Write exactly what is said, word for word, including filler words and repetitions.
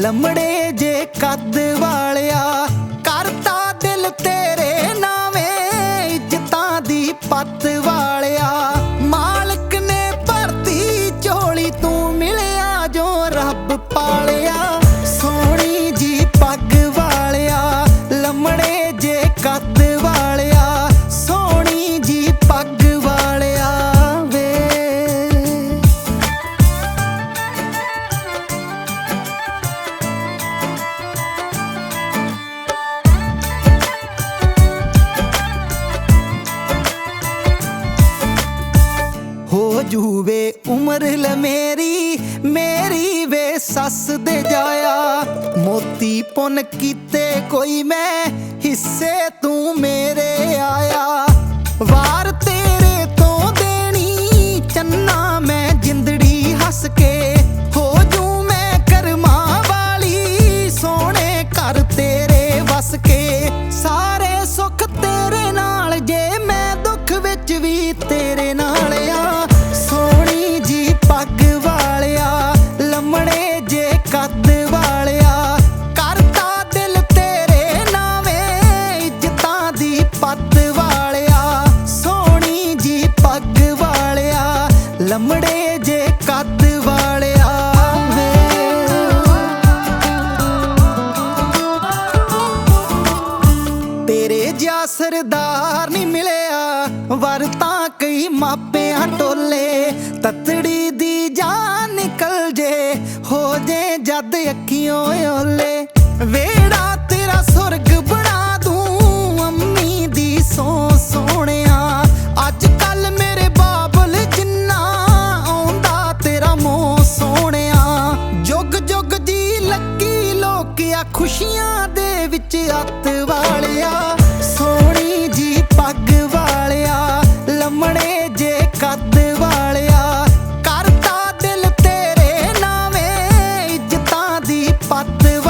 लमड़े जे कद वालिया करता दिल तेरे नावे इज्जतां दी पत वालिया मालिक ने भरती झोली तू मिलिया जो रब पालिया सोहनी जी पग वालिया लमड़े जे कद वालिया सोहनी जी पग वालिया वे हो जूवे उम्र ल मेरी मेरी वे सस दे जाया मोती पुन कीते कोई मैं हिस्से तू मेरे आया वार तेरे तो देनी चन्ना मैं जिंदड़ी हस के हो जू मैं कर्मा वाली सोने कर तेरे वस के सारे सुख तेरे नाल जे मैं दुख विच भी तेरे नाल आ सोहनी जी पग वालिया लमड़े जे कद वालिया करता दिल तेरे नावे इज्जतां दी पत वालिया सोहनी जी पग वालिया लमड़े जे कद वालिया वे तेरे जिहा सरदार नहीं मिलिया वर तां कई मापियां टोले ततड़ी दी जान निकल जे हो जे जद अखियों ओले वेड़ा तेरा सुरग बना दूं अम्मी दी सो सोहणिया अज कल मेरे बाबल जिन्ना आउंदा तेरा मोह सोहणिया जुग जुग जी लगी लोकिया खुशियां दे विच अत वालिया सोहनी जी पग वालिया लमड़े जे कद वालिया करता दिल तेरे नावे इज्जतां दी पत